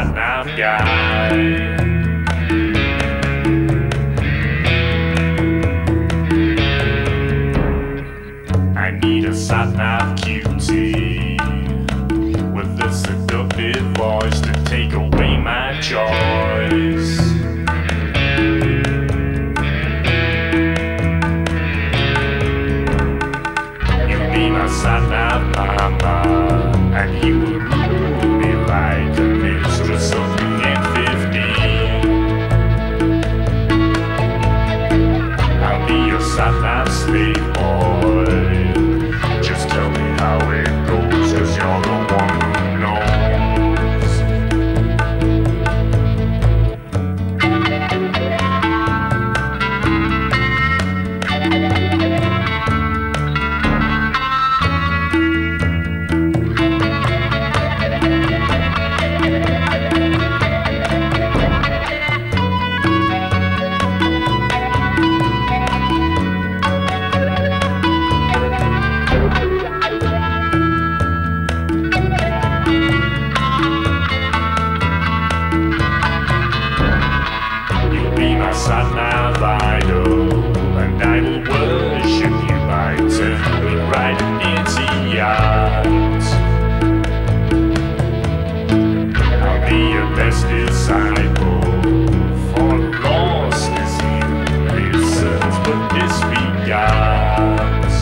sat-nav guy. I need a sat-nav cutie with a seductive voice to take away my choice. You'll be my sat-nav mama, and you will rule me like a mistress of the N15. I'll be your sat-nav slave boy. Just tell me how it goes, 'cause you're the one who knows. Sat-nav idol, and I will worship you by turning right into yards. I'll be your best disciple, for lost is he who listens but disregards.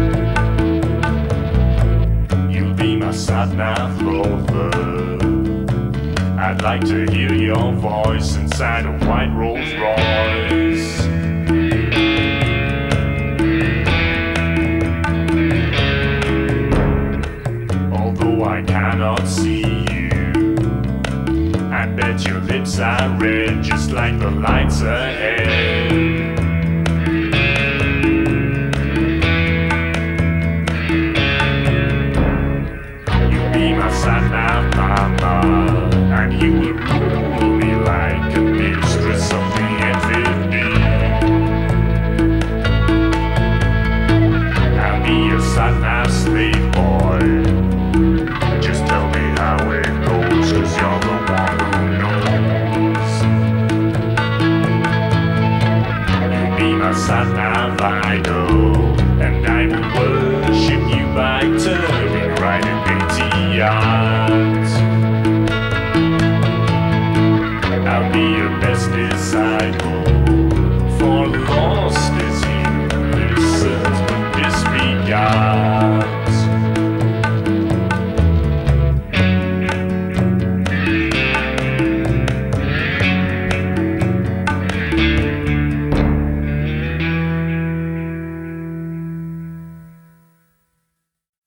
You'll be my sat-nav lover. I'd like to hear your voice inside a white Rolls Royce. Although I cannot see you, I bet your lips are red just like the lights ahead. You'll be my sat-nav mama, and you will rule me like a mistress of the N15. I'll be your sat-nav slave boy. Just tell me how it goes, 'cause you're the one who knows. You'll be my sat-nav idol, and I will worship you by turning right into your